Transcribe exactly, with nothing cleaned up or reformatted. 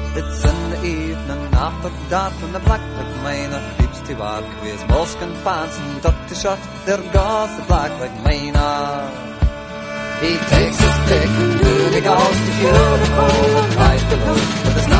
It's in the evening after dark when the black-black miner creeps to work with his moleskin pants and dirty shirt. There goes the black-black miner. He takes his pick and really goes to fuel the coal that lies below, but there's not